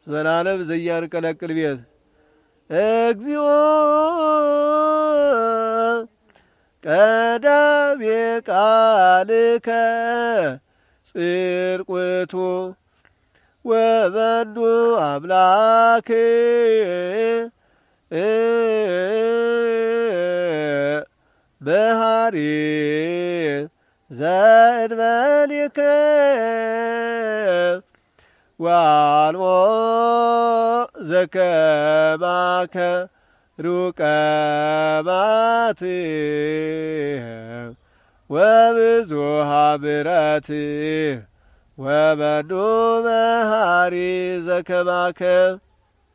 ዘላለም ዘያንቀለቅል ቤት እግዚኦ ቀዳሜ ቃልከ ጽርቁቱ ወመኑ አምላክ መሃሪ ዘእንበሌከ ወአልቦ ዘከማከ ሩቀ ማት ወብዙኃ ምሕረት ወመኑ መሃሪ ዘከማከ